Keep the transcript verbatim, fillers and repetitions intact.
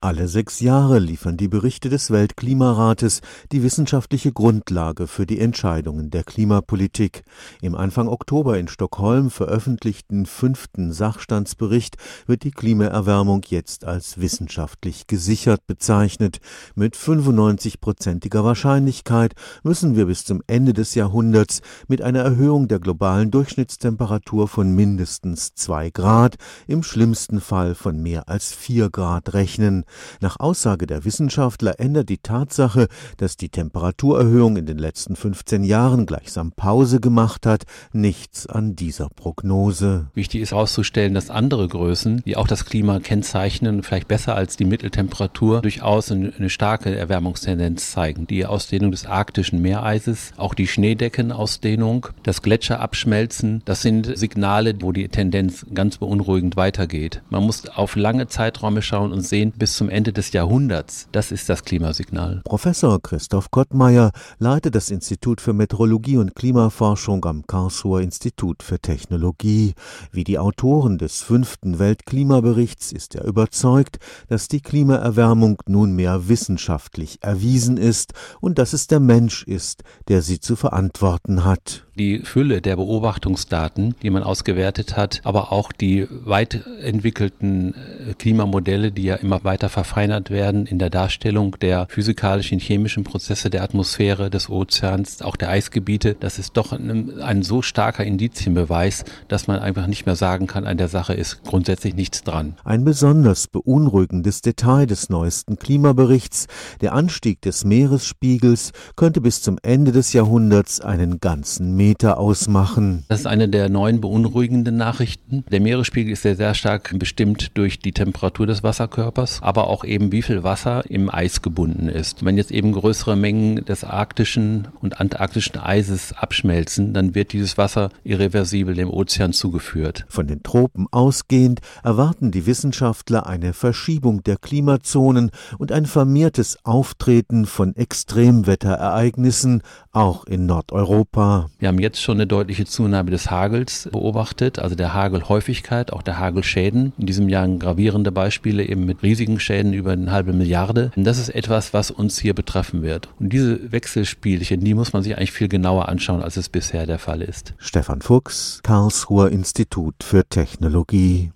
Alle sechs Jahre liefern die Berichte des Weltklimarates die wissenschaftliche Grundlage für die Entscheidungen der Klimapolitik. Im Anfang Oktober in Stockholm veröffentlichten fünften Sachstandsbericht wird die Klimaerwärmung jetzt als wissenschaftlich gesichert bezeichnet. Mit fünfundneunzig-prozentiger Wahrscheinlichkeit müssen wir bis zum Ende des Jahrhunderts mit einer Erhöhung der globalen Durchschnittstemperatur von mindestens zwei Grad, im schlimmsten Fall von mehr als vier Grad rechnen. Nach Aussage der Wissenschaftler ändert die Tatsache, dass die Temperaturerhöhung in den letzten fünfzehn Jahren gleichsam Pause gemacht hat, nichts an dieser Prognose. Wichtig ist herauszustellen, dass andere Größen, die auch das Klima kennzeichnen, vielleicht besser als die Mitteltemperatur, durchaus eine starke Erwärmungstendenz zeigen. Die Ausdehnung des arktischen Meereises, auch die Schneedeckenausdehnung, das Gletscherabschmelzen, das sind Signale, wo die Tendenz ganz beunruhigend weitergeht. Man muss auf lange Zeiträume schauen und sehen, bis zum Ende des Jahrhunderts. Das ist das Klimasignal. Professor Christoph Kottmeyer leitet das Institut für Meteorologie und Klimaforschung am Karlsruher Institut für Technologie. Wie die Autoren des fünften Weltklimaberichts ist er überzeugt, dass die Klimaerwärmung nunmehr wissenschaftlich erwiesen ist und dass es der Mensch ist, der sie zu verantworten hat. Die Fülle der Beobachtungsdaten, die man ausgewertet hat, aber auch die weit entwickelten Klimamodelle, die ja immer weiter verfeinert werden in der Darstellung der physikalischen, chemischen Prozesse der Atmosphäre, des Ozeans, auch der Eisgebiete, das ist doch ein, ein so starker Indizienbeweis, dass man einfach nicht mehr sagen kann, an der Sache ist grundsätzlich nichts dran. Ein besonders beunruhigendes Detail des neuesten Klimaberichts: Der Anstieg des Meeresspiegels könnte bis zum Ende des Jahrhunderts einen ganzen Meter ausmachen. Das ist eine der neuen beunruhigenden Nachrichten. Der Meeresspiegel ist sehr, sehr stark bestimmt durch die Temperatur des Wasserkörpers, aber auch eben wie viel Wasser im Eis gebunden ist. Wenn jetzt eben größere Mengen des arktischen und antarktischen Eises abschmelzen, dann wird dieses Wasser irreversibel dem Ozean zugeführt. Von den Tropen ausgehend erwarten die Wissenschaftler eine Verschiebung der Klimazonen und ein vermehrtes Auftreten von Extremwetterereignissen, auch in Nordeuropa. Wir haben jetzt schon eine deutliche Zunahme des Hagels beobachtet, also der Hagelhäufigkeit, auch der Hagelschäden. In diesem Jahr gravierende Beispiele eben mit riesigen Schäden über eine halbe Milliarde. Und das ist etwas, was uns hier betreffen wird. Und diese Wechselspielchen, die muss man sich eigentlich viel genauer anschauen, als es bisher der Fall ist. Stefan Fuchs, Karlsruher Institut für Technologie.